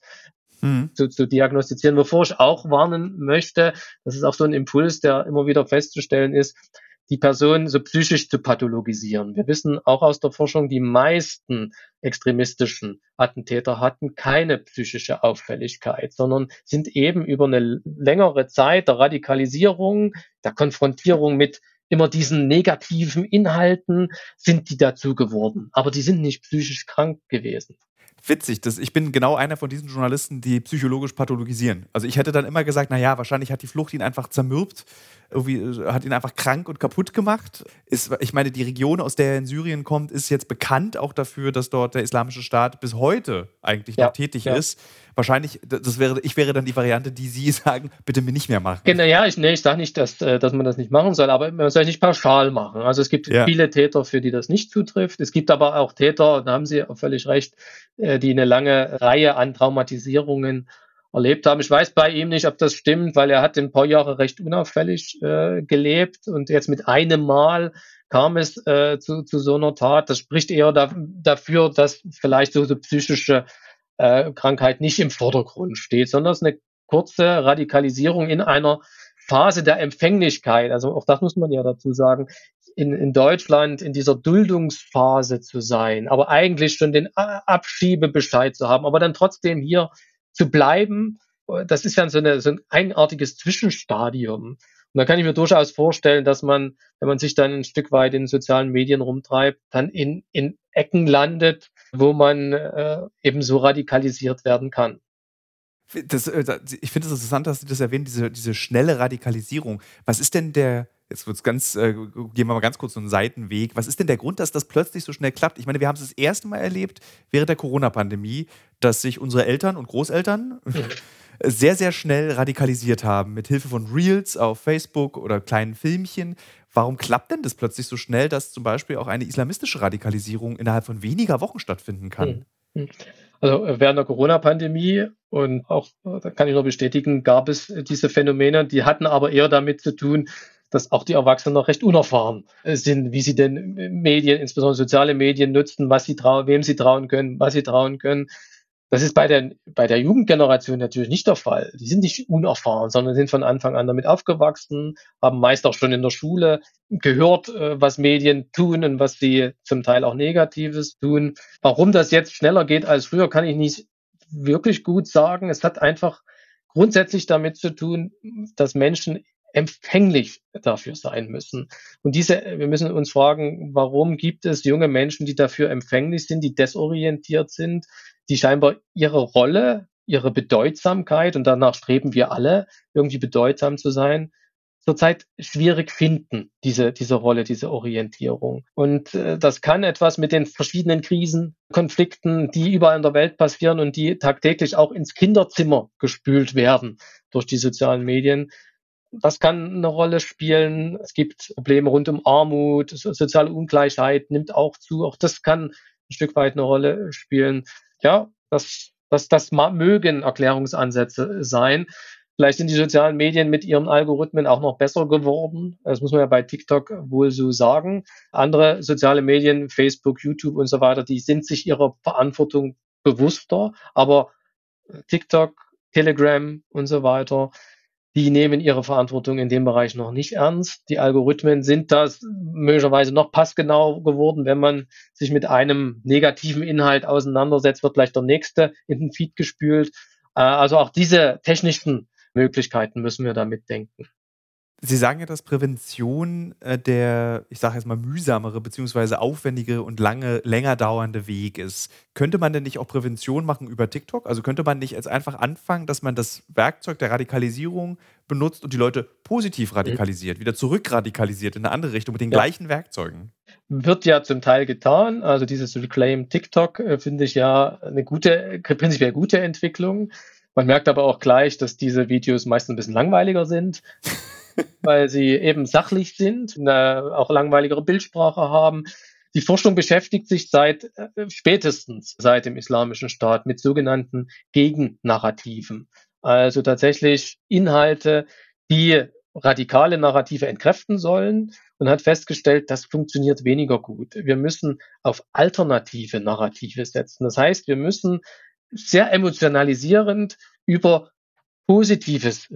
zu diagnostizieren. Wovor ich auch warnen möchte, das ist auch so ein Impuls, der immer wieder festzustellen ist, die Person so psychisch zu pathologisieren. Wir wissen auch aus der Forschung, die meisten extremistischen Attentäter hatten keine psychische Auffälligkeit, sondern sind eben über eine längere Zeit der Radikalisierung, der Konfrontierung mit immer diesen negativen Inhalten, sind die dazu geworden. Aber die sind nicht psychisch krank gewesen. Witzig, ich bin genau einer von diesen Journalisten, die psychologisch pathologisieren. Also ich hätte dann immer gesagt, naja, wahrscheinlich hat die Flucht ihn einfach zermürbt, irgendwie hat ihn einfach krank und kaputt gemacht. Ich meine, die Region, aus der er in Syrien kommt, ist jetzt bekannt auch dafür, dass dort der Islamische Staat bis heute eigentlich noch tätig ist. Wahrscheinlich, ich wäre dann die Variante, die Sie sagen, bitte mir nicht mehr machen. Genau, ja, ich sage nicht, dass man das nicht machen soll, aber man soll es nicht pauschal machen. Also es gibt viele Täter, für die das nicht zutrifft. Es gibt aber auch Täter, da haben Sie völlig recht, die eine lange Reihe an Traumatisierungen erlebt haben. Ich weiß bei ihm nicht, ob das stimmt, weil er hat ein paar Jahre recht unauffällig gelebt und jetzt mit einem Mal kam es zu so einer Tat. Das spricht eher dafür, dass vielleicht so psychische Krankheit nicht im Vordergrund steht, sondern es ist eine kurze Radikalisierung in einer Phase der Empfänglichkeit. Also auch das muss man ja dazu sagen, in Deutschland in dieser Duldungsphase zu sein, aber eigentlich schon den Abschiebebescheid zu haben, aber dann trotzdem hier zu bleiben, das ist ja so ein eigenartiges Zwischenstadium. Und da kann ich mir durchaus vorstellen, dass man, wenn man sich dann ein Stück weit in sozialen Medien rumtreibt, dann in Ecken landet, wo man eben so radikalisiert werden kann. Ich finde es interessant, dass Sie das erwähnen, diese schnelle Radikalisierung. Was ist denn jetzt gehen wir mal ganz kurz so einen Seitenweg. Was ist denn der Grund, dass das plötzlich so schnell klappt? Ich meine, wir haben es das erste Mal erlebt während der Corona-Pandemie, dass sich unsere Eltern und Großeltern Mhm. sehr, sehr schnell radikalisiert haben, mit Hilfe von Reels auf Facebook oder kleinen Filmchen. Warum klappt denn das plötzlich so schnell, dass zum Beispiel auch eine islamistische Radikalisierung innerhalb von weniger Wochen stattfinden kann? Mhm. Mhm. Also, während der Corona-Pandemie und auch, da kann ich nur bestätigen, gab es diese Phänomene, die hatten aber eher damit zu tun, dass auch die Erwachsenen noch recht unerfahren sind, wie sie denn Medien, insbesondere soziale Medien nutzen, was sie trauen, wem sie trauen können, was sie trauen können. Das ist bei der Jugendgeneration natürlich nicht der Fall. Die sind nicht unerfahren, sondern sind von Anfang an damit aufgewachsen, haben meist auch schon in der Schule gehört, was Medien tun und was sie zum Teil auch Negatives tun. Warum das jetzt schneller geht als früher, kann ich nicht wirklich gut sagen. Es hat einfach grundsätzlich damit zu tun, dass Menschen empfänglich dafür sein müssen. Und wir müssen uns fragen, warum gibt es junge Menschen, die dafür empfänglich sind, die desorientiert sind, die scheinbar ihre Rolle, ihre Bedeutsamkeit, und danach streben wir alle, irgendwie bedeutsam zu sein, zurzeit schwierig finden, diese Rolle, diese Orientierung. Und das kann etwas mit den verschiedenen Krisen, Konflikten, die überall in der Welt passieren und die tagtäglich auch ins Kinderzimmer gespült werden durch die sozialen Medien. Das kann eine Rolle spielen. Es gibt Probleme rund um Armut, soziale Ungleichheit nimmt auch zu. Auch das kann ein Stück weit eine Rolle spielen. Ja, das mögen Erklärungsansätze sein. Vielleicht sind die sozialen Medien mit ihren Algorithmen auch noch besser geworden. Das muss man ja bei TikTok wohl so sagen. Andere soziale Medien, Facebook, YouTube und so weiter, die sind sich ihrer Verantwortung bewusster, aber TikTok, Telegram und so weiter, die nehmen ihre Verantwortung in dem Bereich noch nicht ernst. Die Algorithmen sind das möglicherweise noch passgenau geworden. Wenn man sich mit einem negativen Inhalt auseinandersetzt, wird gleich der nächste in den Feed gespült. Also auch diese technischen Möglichkeiten müssen wir da mitdenken. Sie sagen ja, dass Prävention der, ich sage jetzt mal, mühsamere beziehungsweise aufwendigere und länger dauernde Weg ist. Könnte man denn nicht auch Prävention machen über TikTok? Also könnte man nicht jetzt einfach anfangen, dass man das Werkzeug der Radikalisierung benutzt und die Leute positiv Mhm. radikalisiert, wieder zurückradikalisiert in eine andere Richtung mit den Ja, gleichen Werkzeugen? wird ja zum Teil getan. Also dieses Reclaim TikTok finde ich ja eine prinzipiell gute Entwicklung. Man merkt aber auch gleich, dass diese Videos meist ein bisschen langweiliger sind, weil sie eben sachlich sind, auch langweiligere Bildsprache haben. Die Forschung beschäftigt sich spätestens seit dem Islamischen Staat mit sogenannten Gegennarrativen. Also tatsächlich Inhalte, die radikale Narrative entkräften sollen, und hat festgestellt, das funktioniert weniger gut. Wir müssen auf alternative Narrative setzen. Das heißt, wir müssen sehr emotionalisierend über Positives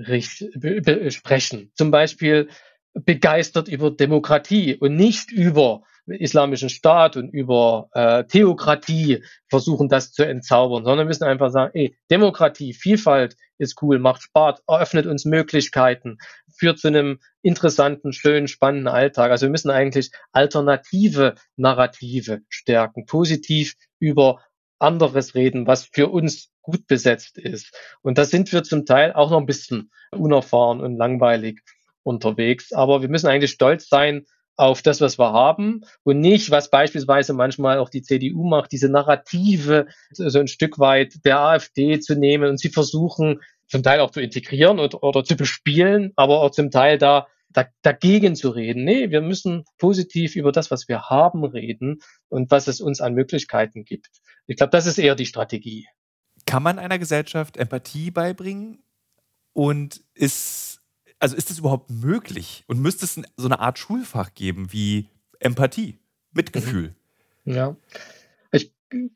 sprechen. Zum Beispiel begeistert über Demokratie und nicht über islamischen Staat und über Theokratie versuchen, das zu entzaubern, sondern müssen einfach sagen, ey, Demokratie, Vielfalt ist cool, macht Spaß, eröffnet uns Möglichkeiten, führt zu einem interessanten, schönen, spannenden Alltag. Also wir müssen eigentlich alternative Narrative stärken, positiv über anderes reden, was für uns gut besetzt ist. Und da sind wir zum Teil auch noch ein bisschen unerfahren und langweilig unterwegs. Aber wir müssen eigentlich stolz sein auf das, was wir haben, und nicht, was beispielsweise manchmal auch die CDU macht, diese Narrative so ein Stück weit der AfD zu nehmen und sie versuchen zum Teil auch zu integrieren oder zu bespielen, aber auch zum Teil dagegen zu reden. Nee, wir müssen positiv über das, was wir haben, reden und was es uns an Möglichkeiten gibt. Ich glaube, das ist eher die Strategie. Kann man einer Gesellschaft Empathie beibringen? Und ist das überhaupt möglich? Und müsste es so eine Art Schulfach geben wie Empathie, Mhm. Mitgefühl. Ja. Ich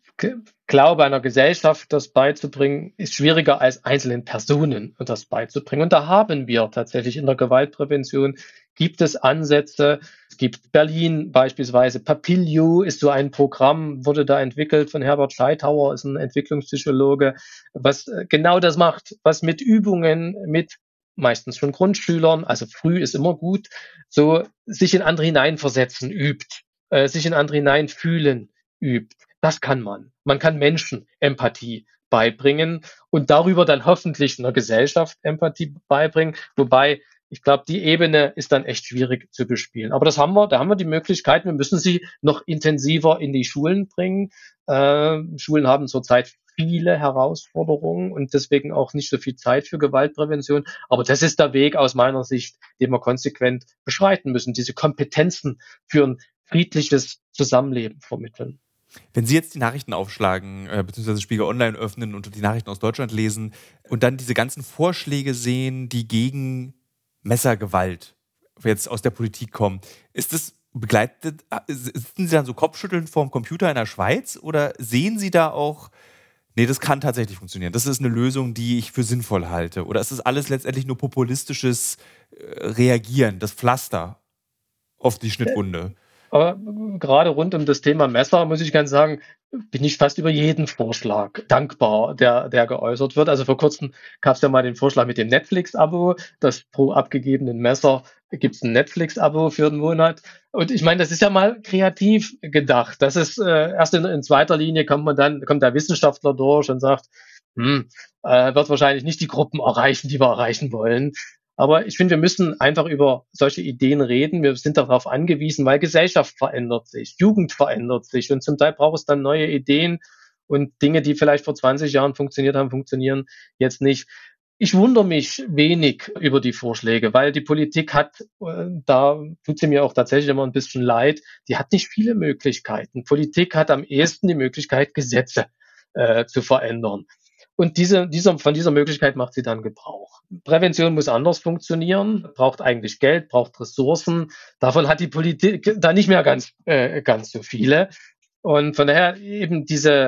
glaube, einer Gesellschaft das beizubringen, ist schwieriger als einzelnen Personen das beizubringen. Und da haben wir tatsächlich in der Gewaltprävention gibt es Ansätze. Es gibt Berlin beispielsweise. Papilio ist so ein Programm, wurde da entwickelt von Herbert Scheithauer, ist ein Entwicklungspsychologe, was genau das macht, was mit Übungen, mit meistens schon Grundschülern, also früh ist immer gut, so sich in andere hineinversetzen übt, sich in andere hineinfühlen übt. Das kann man. Man kann Menschen Empathie beibringen und darüber dann hoffentlich einer Gesellschaft Empathie beibringen. Wobei, ich glaube, die Ebene ist dann echt schwierig zu bespielen. Aber das haben wir, da haben wir die Möglichkeit. Wir müssen sie noch intensiver in die Schulen bringen. Schulen haben zurzeit viele Herausforderungen und deswegen auch nicht so viel Zeit für Gewaltprävention. Aber das ist der Weg aus meiner Sicht, den wir konsequent beschreiten müssen. Diese Kompetenzen für ein friedliches Zusammenleben vermitteln. Wenn Sie jetzt die Nachrichten aufschlagen, beziehungsweise Spiegel Online öffnen und die Nachrichten aus Deutschland lesen und dann diese ganzen Vorschläge sehen, die gegen Messergewalt jetzt aus der Politik kommen, ist das begleitet, sitzen Sie dann so kopfschüttelnd vorm Computer in der Schweiz oder sehen Sie da auch, nee, das kann tatsächlich funktionieren, das ist eine Lösung, die ich für sinnvoll halte? Oder ist das alles letztendlich nur populistisches Reagieren, das Pflaster auf die Schnittwunde? Aber gerade rund um das Thema Messer, muss ich ganz sagen, bin ich fast über jeden Vorschlag dankbar, der geäußert wird. Also vor kurzem gab es ja mal den Vorschlag mit dem Netflix-Abo, dass pro abgegebenen Messer gibt es ein Netflix-Abo für einen Monat. Und ich meine, das ist ja mal kreativ gedacht. Das ist erst in zweiter Linie kommt der Wissenschaftler durch und sagt, hm, wird wahrscheinlich nicht die Gruppen erreichen, die wir erreichen wollen. Aber ich finde, wir müssen einfach über solche Ideen reden. Wir sind darauf angewiesen, weil Gesellschaft verändert sich, Jugend verändert sich und zum Teil braucht es dann neue Ideen und Dinge, die vielleicht vor 20 Jahren funktioniert haben, funktionieren jetzt nicht. Ich wundere mich wenig über die Vorschläge, weil die Politik hat, da tut sie mir auch tatsächlich immer ein bisschen leid, die hat nicht viele Möglichkeiten. Politik hat am ehesten die Möglichkeit, Gesetze zu verändern. Und von dieser Möglichkeit macht sie dann Gebrauch. Prävention muss anders funktionieren, braucht eigentlich Geld, braucht Ressourcen. Davon hat die Politik da nicht mehr ganz so viele. Und von daher eben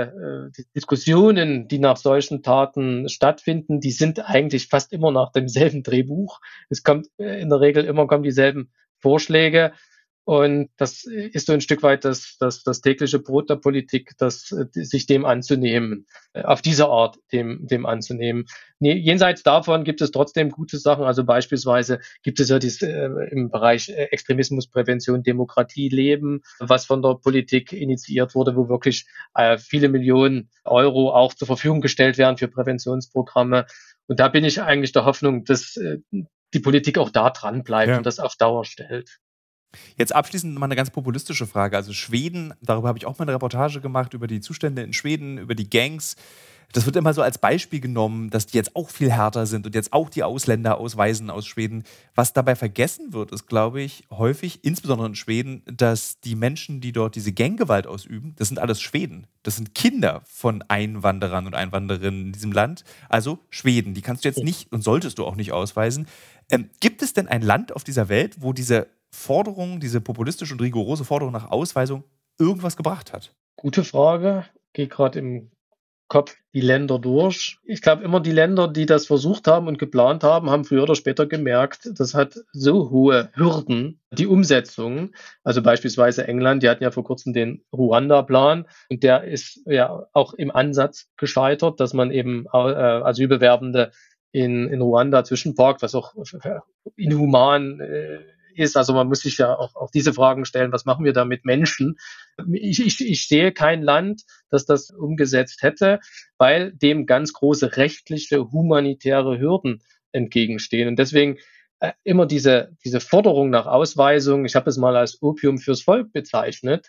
die Diskussionen, die nach solchen Taten stattfinden, die sind eigentlich fast immer nach demselben Drehbuch. Es kommt in der Regel immer kommen dieselben Vorschläge. Und das ist so ein Stück weit das tägliche Brot der Politik, sich dem anzunehmen, auf diese Art dem anzunehmen. Jenseits davon gibt es trotzdem gute Sachen. Also beispielsweise gibt es ja im Bereich Extremismusprävention, Demokratie leben, was von der Politik initiiert wurde, wo wirklich viele Millionen Euro auch zur Verfügung gestellt werden für Präventionsprogramme. Und da bin ich eigentlich der Hoffnung, dass die Politik auch da dran bleibt Ja. und das auf Dauer stellt. Jetzt abschließend mal eine ganz populistische Frage. Also Schweden, darüber habe ich auch mal eine Reportage gemacht, über die Zustände in Schweden, über die Gangs. Das wird immer so als Beispiel genommen, dass die jetzt auch viel härter sind und jetzt auch die Ausländer ausweisen aus Schweden. Was dabei vergessen wird, ist, glaube ich, häufig, insbesondere in Schweden, dass die Menschen, die dort diese Ganggewalt ausüben, das sind alles Schweden. Das sind Kinder von Einwanderern und Einwandererinnen in diesem Land. Also Schweden, die kannst du jetzt nicht und solltest du auch nicht ausweisen. Gibt es denn ein Land auf dieser Welt, wo diese Forderung, diese populistische und rigorose Forderung nach Ausweisung irgendwas gebracht hat? Gute Frage. Gehe gerade im Kopf die Länder durch. Ich glaube immer, die Länder, die das versucht haben und geplant haben, haben früher oder später gemerkt, das hat so hohe Hürden, die Umsetzung. Also beispielsweise England, die hatten ja vor kurzem den Ruanda-Plan und der ist ja auch im Ansatz gescheitert, dass man eben Asylbewerbende in Ruanda zwischenparkt, was auch inhuman ist. Also man muss sich ja auch diese Fragen stellen, was machen wir da mit Menschen? Ich sehe kein Land, das das umgesetzt hätte, weil dem ganz große rechtliche, humanitäre Hürden entgegenstehen. Und deswegen immer diese Forderung nach Ausweisung, ich habe es mal als Opium fürs Volk bezeichnet,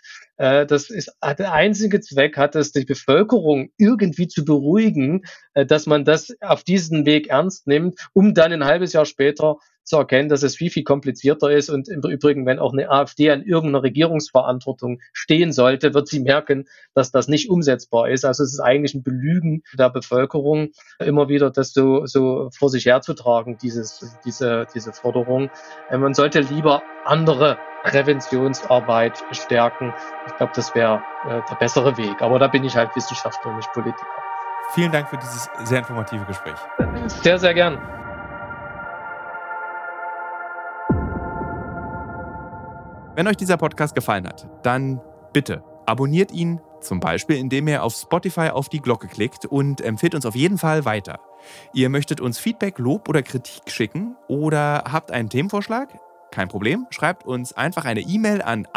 hat der einzige Zweck, hat es die Bevölkerung irgendwie zu beruhigen, dass man das auf diesen Weg ernst nimmt, um dann ein halbes Jahr später zu erkennen, dass es viel, viel komplizierter ist. Und im Übrigen, wenn auch eine AfD an irgendeiner Regierungsverantwortung stehen sollte, wird sie merken, dass das nicht umsetzbar ist. Also es ist eigentlich ein Belügen der Bevölkerung, immer wieder das so vor sich herzutragen, diese Forderung. Man sollte lieber andere Präventionsarbeit stärken. Ich glaube, das wäre der bessere Weg. Aber da bin ich halt Wissenschaftler, nicht Politiker. Vielen Dank für dieses sehr informative Gespräch. Sehr, sehr gern. Wenn euch dieser Podcast gefallen hat, dann bitte abonniert ihn, zum Beispiel indem ihr auf Spotify auf die Glocke klickt und empfiehlt uns auf jeden Fall weiter. Ihr möchtet uns Feedback, Lob oder Kritik schicken oder habt einen Themenvorschlag? Kein Problem, schreibt uns einfach eine E-Mail an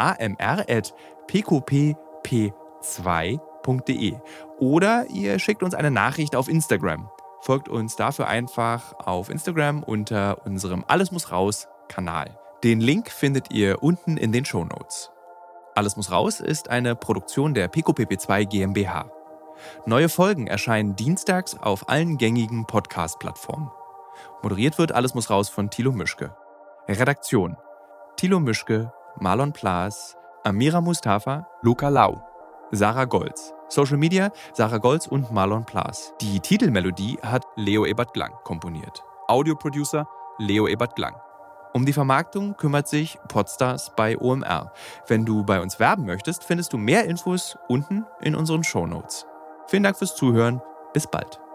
amr@pqpp2.de oder ihr schickt uns eine Nachricht auf Instagram. Folgt uns dafür einfach auf Instagram unter unserem Alles muss raus Kanal. Den Link findet ihr unten in den Shownotes. Alles muss raus ist eine Produktion der PQPP2 GmbH. Neue Folgen erscheinen dienstags auf allen gängigen Podcast-Plattformen. Moderiert wird Alles muss raus von Thilo Mischke. Redaktion: Thilo Mischke, Marlon Plaas, Amira Mustafa, Luca Lau, Sarah Golz. Social Media: Sarah Golz und Marlon Plaas. Die Titelmelodie hat Leo Ebert-Glang komponiert. Audioproducer Leo Ebert-Glang. Um die Vermarktung kümmert sich Podstars bei OMR. Wenn du bei uns werben möchtest, findest du mehr Infos unten in unseren Shownotes. Vielen Dank fürs Zuhören. Bis bald.